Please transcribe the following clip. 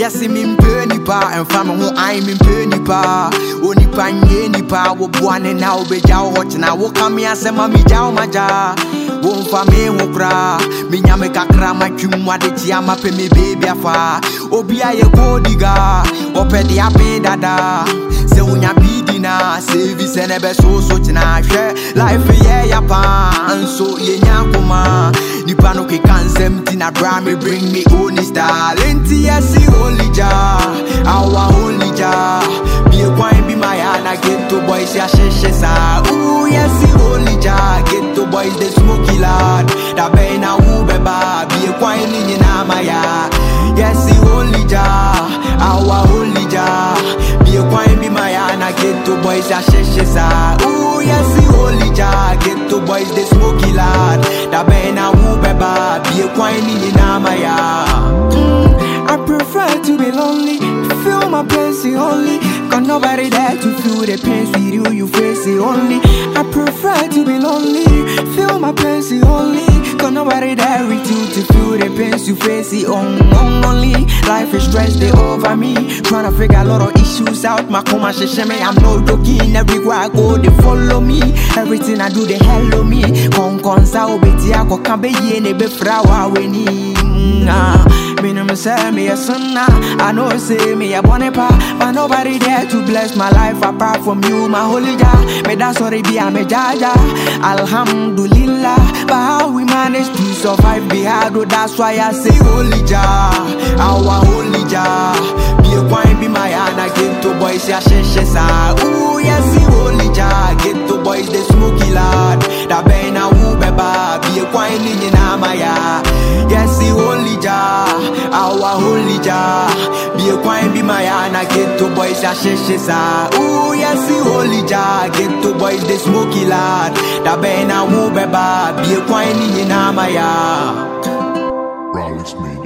Yes, me penny pa, and family who I'm in penny pa. Only panye pa, wo buane now be jaw hot now. Wo come here, say mami jaw maja. Won't for me, who cry. Me nyame kakra, my chumwa de tiama pe me baby afa. Obia ye bodiga, opedi ape dada. Se unya bidina, service and ebe so tina. Life ya pa, and so ye nyakuma. Nipano ke kansem tina bra me bring me only style. Enti yesi holy ja, our holy ja. Be a wine be my ana get to boys ya sheshe sa. Ooh yesi holy ja, get to boys the smoky lad. Da be na ubeba, be a wine in maya. Yesi holy ja, our holy ja. Be a wine be my ana get to boys ya sheshe sa. Ooh yesi holy ja, get to boys the smoky lad. Da be na ubeba, be a wine in maya. I prefer to be lonely, feel my blessing only. Got nobody there to feel the pains with you, you face it only. I prefer to be lonely, feel my blessing only. Got nobody there with you to feel the pains, you face it only. Life is stressed they over me, trying to figure a lot of issues out. My coma shame, I'm no joking. Everywhere I go, they follow me. Everything I do, they hello me. Con sao beti ako kambe yene be frawa weni. Me no me say me a son. I know say me a bonepa, but nobody there to bless my life apart from you, my holy Jah. Me that's what it be, I'm a jaja. Alhamdulillah, but how we manage to survive be hard, oh, that's why I say holy Jah, our holy Jah. Be a wine be my ana, get to boys ya sheshe sa. Ooh yes, holy Jah, get to boys the smoky lad. Da be na ubeba, be a wine in maya. Yes, holy Jah, our holy Jah. Be a wine be my ana, get to boys ya sheshe sa. Ooh yes, holy Jah, get to boys the smoky lad. Da be na ubeba, be a wine in maya. Rolex made